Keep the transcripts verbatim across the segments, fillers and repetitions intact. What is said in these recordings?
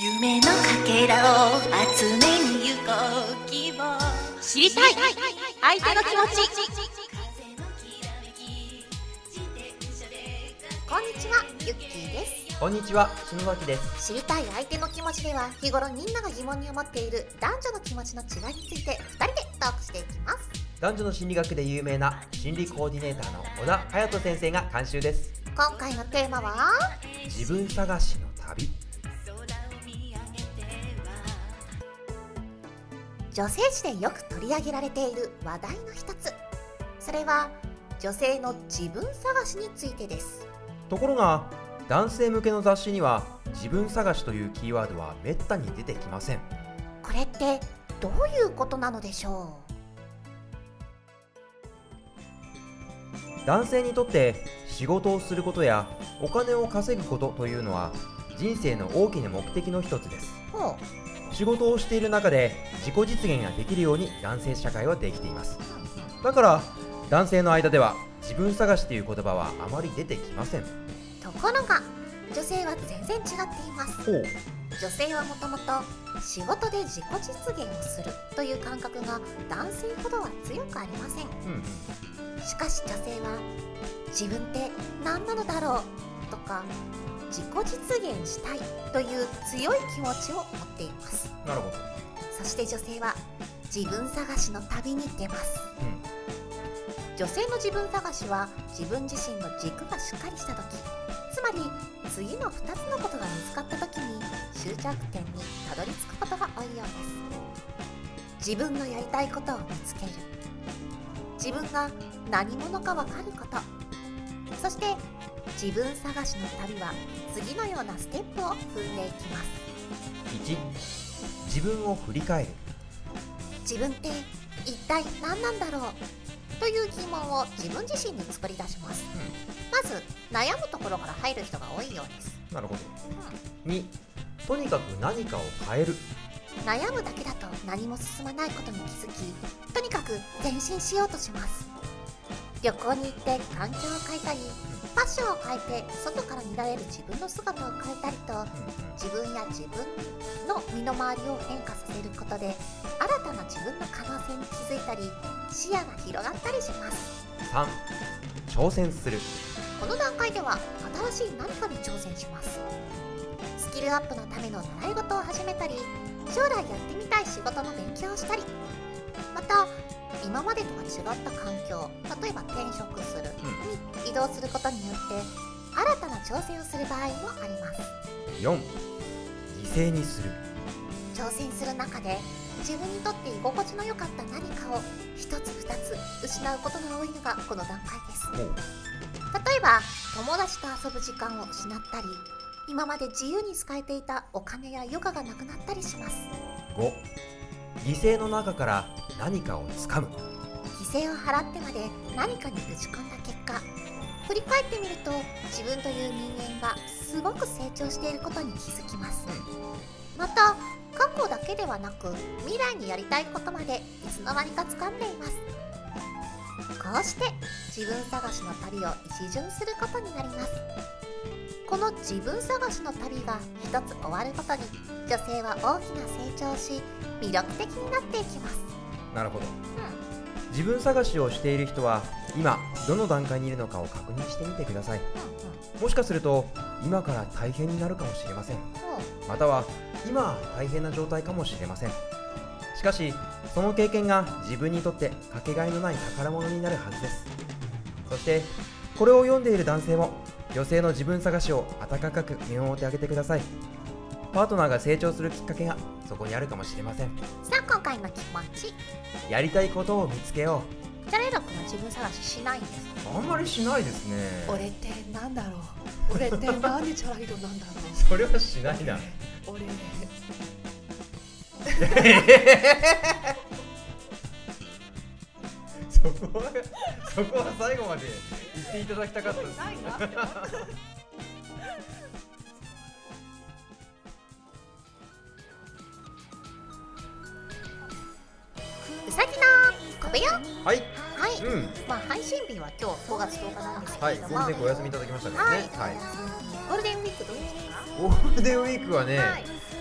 夢のかけらを集めに行こう希望知りたい相手の気持ち。 こんにちは、ゆっきーです。 こんにちは、篠崎です。 知りたい相手の気持ちでは、日頃みんなが疑問に思っている男女の気持ちの違いについてふたりでトークしていきます。 男女の心理学で有名な心理コーディネーターの小田隼人先生が監修です。 今回のテーマは自分探しの旅。 女性誌でよく取り上げられている話題の一つ、それは女性の自分探しについてです。 ところが男性向けの雑誌には自分探しというキーワードはめったに出てきません。 これってどういうことなのでしょう。男性にとって仕事をすることやお金を稼ぐことというのは人生の大きな目的の一つです。 ほう仕事をしている中で自己実現ができるように男性社会はできています。だから男性の間では自分探しという言葉はあまり出てきません。 ところが女性は全然違っています。 ほう。 女性はもともと仕事で自己実現をするという感覚が男性ほどは強くありません。 うんうん、 しかし女性は自分って何なのだろうとか自己実現したいという強い気持ちを持っています。 なるほど。 そして女性は自分探しの旅に出ます。 うん、 女性の自分探しは自分自身の軸がしっかりした時、つまり次のふたつのことが見つかった時に終着点にたどり着くことが多いようです。自分のやりたいことを見つける、自分が何者か分かること、そして自分探しの旅は次のようなステップを踏んでいきます。 いち. 自分を振り返る。 自分って一体何なんだろうという疑問を自分自身に作り出します。 うん、 まず悩むところから入る人が多いようです。 なるほど。うん、に. とにかく何かを変える。 悩むだけだと何も進まないことに気づき、とにかく前進しようとします。旅行に行って環境を変えたり、ファッションを変えて外から見られる自分の姿を変えたりと、自分や自分の身の回りを変化させることで新たな自分の可能性に気づいたり、視野が広がったりします。 さん. 挑戦する。 この段階では新しい何かに挑戦します。スキルアップのための習い事を始めたり、将来やってみたい仕事の勉強をしたり、また今までとは違った環境、例えば転職するに移動することによって新たな挑戦をする場合もあります。 よん. 犠牲にする。 挑戦する中で自分にとって居心地の良かった何かを一つ二つ失うことが多いのがこの段階です。例えば友達と遊ぶ時間を失ったり、今まで自由に使えていたお金や余暇がなくなったりします。 ご. 犠牲の中から何かをつかむ。 犠牲を払ってまで何かに打ち込んだ結果、振り返ってみると自分という人間がすごく成長していることに気づきます。また過去だけではなく未来にやりたいことまでいつの間にか掴んでいます。こうして自分探しの旅を一巡することになります。この自分探しの旅が一つ終わるごとに女性は大きな成長をし魅力的になっていきます。 なるほど。 うん、 自分探しをしている人は今どの段階にいるのかを確認してみてください。 うんうん、 もしかすると今から大変になるかもしれません。または今は大変な状態かもしれません。しかしその経験が自分にとってかけがえのない宝物になるはずです。そしてこれを読んでいる男性も女性の自分探しを温かく見守ってあげてください。パートナーが成長するきっかけがそこにあるかもしれません。 さあ今回の気持ち、 やりたいことを見つけよう。チャレロ君は自分探ししないんですか？ あんまりしないですね。 俺ってなんだろう、俺ってなんでチャラ色なんだろうそれはしないな俺そこはそこは最後まで言っていただきたかったです。 ないなうさぎの小部屋。 はい。 はい、 うん。 まあ配信日は今日ごがつとおかなんですけはい。 れども、 ゴールデンウィークお休みいただきましたからね。 はい、 はい。 ゴールデンウィークどうでしたか？ ゴールデンウィークはね、 はい、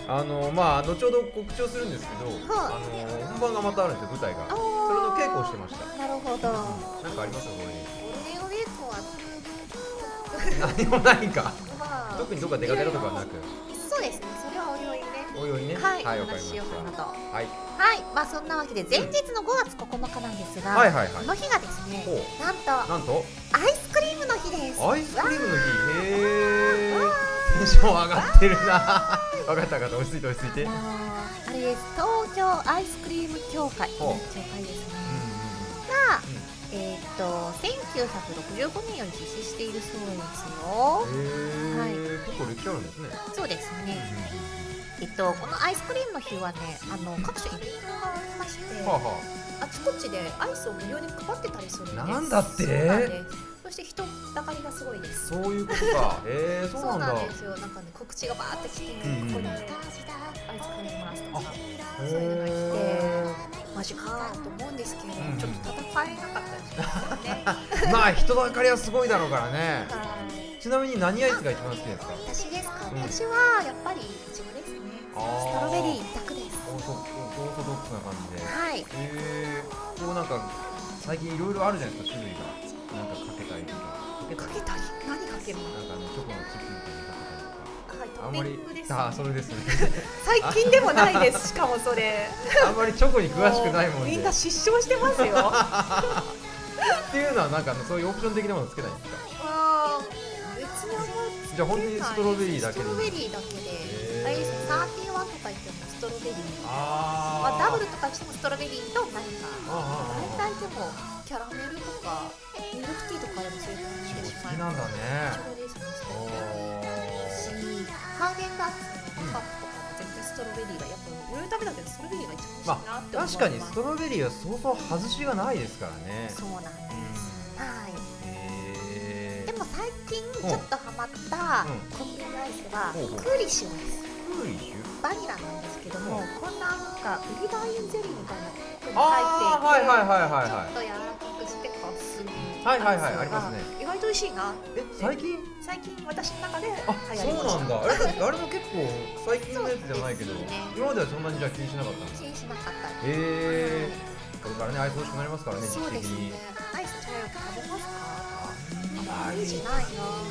あのまあ後ほど告知をするんですけど、 はあの本番がまたあるんですよ、舞台が。それの稽古をしてました。 なるほど。 なんかありますか、これに。 ゴールデンウィークは何もないか。 まあ特にどっか出かけるとかはなく。 そうですね、それはおいおいね。 おいおいね。 はい、 はい、 おわかりまし話ししようかなと。 た。はい。 はい、まあそんなわけで前日のごがつここのかなんですが、 はいはいはいこの日がですねほ、 なんとなんとアイスクリームの日です。 アイスクリームの日。へえ。 わテンション上がってるな。わかったわかった、落ち着いて落ち着いて。 ーあれです、東京アイスクリーム協会、 ほう協会ですね。 うが、えーっとせんきゅうひゃくろくじゅうごねんより実施しているそうですよ。 んうん。 はいへえ。結構歴史あるんですね。 そうですね。えっとこのアイスクリームの日はね、あの各種イベントがありまして、 はあはあちこちでアイスを無料で配ってたりするんです。 なんだってそうなんです。そして人だかりがすごいであ。 す。 そういうことか。へえ、そうなんだ。 そうなんですよ。なんかね、告知がバーってきて、 うんうんここにアイス買いますとか、 へそういうのが来て、 え。 マジかと思うんですけど、 うんちょっと戦えなかったりしますよね。 まあ人だかりはすごいだろうからね。 はい。 ちなみに何アイスが一番好きですか。 私ですか、 うん私はやっぱりイチゴですね。 あーストロベリー一択です。 オーソオーソドックスな感じで。 はい。 へえ。こうなんか最近いろいろあるじゃないですか、種類が。なんかかけたりとか。かけたり。 かけたり、何かけるの？ なんかね、チョコのチップみたいにかけたりとか。 はい、トッあんまりピングです、ね。 あー、それですね。 最近でもないです。しかもそれ。 あんまりチョコに詳しくないもんで。 みんな失笑してますよ。 っていうのはなんかあのそういうオプション的なものつけないんですか。 あー別にあんまじゃあ本当にストロベリーだけでいい。 ストロベリーだけで、 へーあれですね、サーティワンとか言ってもストロベリー、 あまあ、ダブルとかしてもストロベリーと何か、 あ大体でもキャラメルとかミルクティーとかでもそういう感じでしまい好きなんだイチね。 ゴですね、ストおロベリーし、ハーゲンダッツのカップとかも絶対ストロベリーがやっぱいろいろ食べたけどストロベリーが一番美味しいなって思います。 確かにストロベリーはそうそう外しがないですからね。 そうなんです。はい。 へえ。 でも最近ちょっとハマったコンビニアイスはほうほうクーリッシュです。 クーリッシュ。 バニラなんですけども、 うんこんななんかウリバインゼリーみたいなのああ、 が入っていて、 はいはいはいはいはちょっと柔らかくしてこうするい。はいはいはい、ありますね。 意外と美味しいな。 え、最近。 最近私の中で流あ、 行そうりました。 なんだ。あれ、あれも結構最近のやつじゃないけど、 そうですね今まではそんなにじゃあ気にしなかったんです。 気にしなかったへり。 え。これからね、アイス美味しくなりますからね、時そう期的に。 ですね。アイス茶色く食べますか？ あんまりいいじゃないな。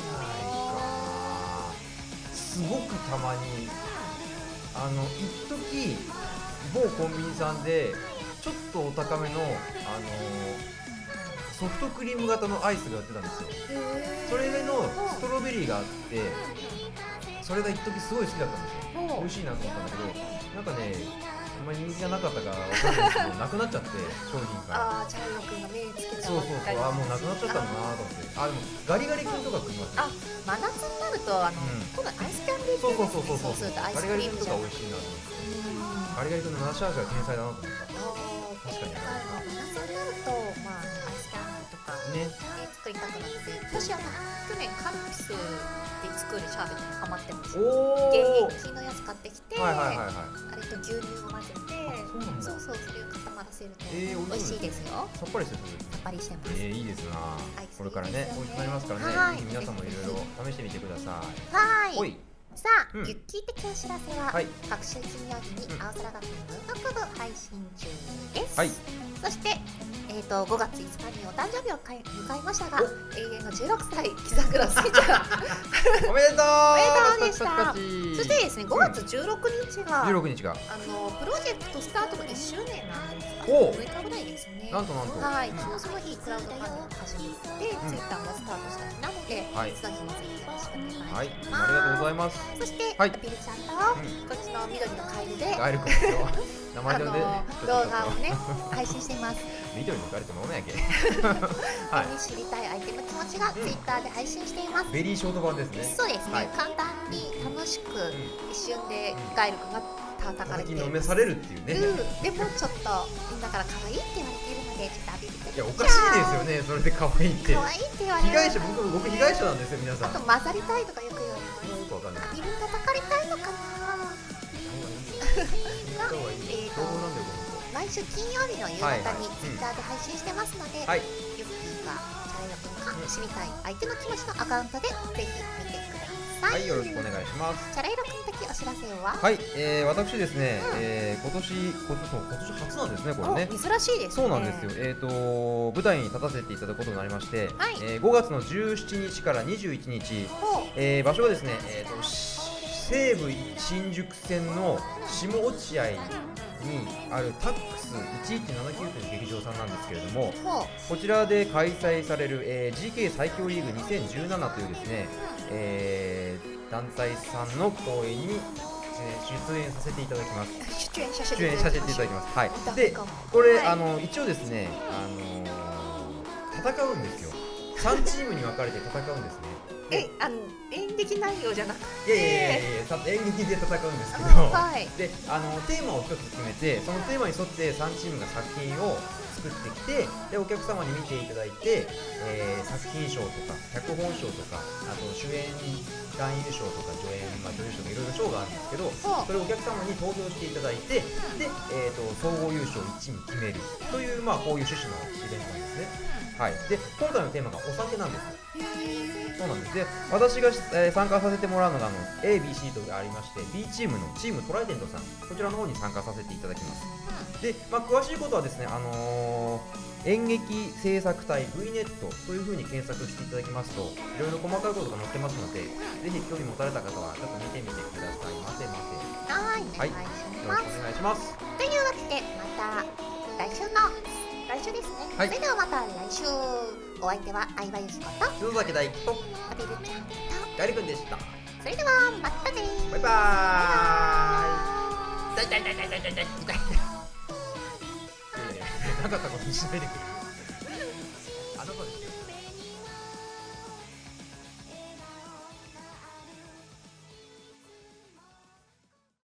すごくたまにあの一時某コンビニさんでちょっとお高めのあのソフトクリーム型のアイスが売ってたんですよ。それのストロベリーがあって、それが一時すごい好きだったんですよ。美味しいなと思ったんだけど、なんかね、あんまり人気がなかったからわかんないですけど、なくなっちゃって商品から。 ああ、茶色くんが目つけたそうそうそう、あもうなくなっちゃったんだなと思って。あでもガリガリ君とか食いますね。 あ、真夏になるとあの、 うん今度アイスキャンディーそう系そうそうそうそう。 するとアイスガリガリ君とかクリームじゃん。 美味しいなと思って。ガリガリ君のナシャーシャは天才だなと思った。確かに。 真夏になるとまあアイスキャンディーとかね。 ね作りたくなって、私あの去年カルピスで作るシャーベットにハマってます。 おお。 現役のやつ買ってきて、 はいはいはいはい。 あれと牛乳を混ぜて、 そうなんだそうそうそれを固まらせるとえー美味しいですよ。 さっぱりしてそうですね。 さっぱりしてます。 えー、いいですな。 アイスこれからね、美味しくなりますからはいね。ぜひ皆さんもいろいろ試してみてください。 はい。 おい。 さあ、 うんユッキー的お知らせは、 はい各週金曜日にうん青空学園文学部配信中です。 はい。 そして、えー、とごがついつかにお誕生日をかい迎えましたが、 お永遠のじゅうろくさい木桜すいちゃん。 おめでとう。 おめでとうでしたパチパチパチそしてですね、ごがつじゅうろくにちが、 じゅうろくにちが。 あのプロジェクトスタートのいっしゅうねんなんですが、 おむいかぐらいですね。 なんとなんと。 はい、 うん昨日その日クラウドファンディングを始めて、 うんツイッターもスタートした日なので、 はいその日もぜひよろしくお願いします。 はい。ありがとうございます。 そして、 はいピルちゃんと、 うんこっちの緑のカエルで、 ガエル君ですよ。名前あのでね。 動画をね配信しています。 緑のガエルって飲めやけ。はい。 に知りたい相手の気持ちがツイッターで配信しています。 ベリーショート版ですね。 そうですね、 はい簡単に楽しく一瞬でガエル君が叩かれています。 先に飲めされるっていうね。 うん、でもちょっとみんなから可愛いって言われているのでちょっと浴びていやおかしいですよね。それで可愛いって。 可愛いって言われる。 被害者僕僕被害者なんですよ皆さん。 あと混ざりたいとかよく言われます。 よくわかんない。 自分叩かれたいのかな。 がえーと情報なんだよこ毎週金曜日の夕はいはい方にツイッターで配信してますので、 の子。はい。 ユッキーがチャラヤ君が知りたい相手の気持ちのアカウントでぜひ見てくだささい。 はい、よろしくお願いします。 チャライロくん的お知らせは？ はい、えー、私ですね、 うんえー、今年今年そう今年初なんですね、これね。 お、珍しいですね。 そうなんですよ。えっ、ー、と舞台に立たせていただくことになりまして、 はい、 えー、ごがつのじゅうしちにちからにじゅういちにち、えー、場所がですね、えー、と西武新宿線の下落合にあるタックスいちいちななきゅうという劇場さんなんですけれども、こちらで開催される、えー、ジーケー 最強リーグにせんじゅうななというですね、えー、団体さんの公演に、えー、出演させていただきます。 出演させ出演させていただきます。はい。 だで、これ、 はい、 あの一応ですね、あのー、戦うんですよ。さんチームに分かれて戦うんですね。 え、あの演劇内容じゃなくて、 いやいやいやいや、演劇で戦うんですけど、 はい、 で、あのテーマを一つ決めて、そのテーマに沿ってさんチームが作品を作ってきて、でお客様に見ていただいて、えー、作品賞とか脚本賞とか、あと主演男優賞とか助演、まあ、女優賞とかいろいろ賞があるんですけど、それをお客様に投票していただいて、で、えー、と総合優勝いちチーム決めるという、まあ、こういう趣旨のイベントなんですね。はい、で今回のテーマがお酒なんです。そうなんです。で私が、えー、参加させてもらうのがあの エービーシー とありまして、 B チームのチームトライデントさん、こちらの方に参加させていただきます。で、まあ、詳しいことはですね、あのー、演劇制作隊 ブイネット という風に検索していただきますと、いろいろ細かいことが載ってますので、ぜひ興味持たれた方はちょっと見てみてくださいませませ。 はい、 はい、 お願いします。 よろしくお願いします。 というわけで、また来週の来週ですね、はい、それではまた来週。お相手は相葉よしこと篠崎大輝とアベルちゃんとガリくんでした。 それではまたねー。 バイバーイ。痛い痛い痛い痛い痛い痛い痛い。なかったことにしないでくれ。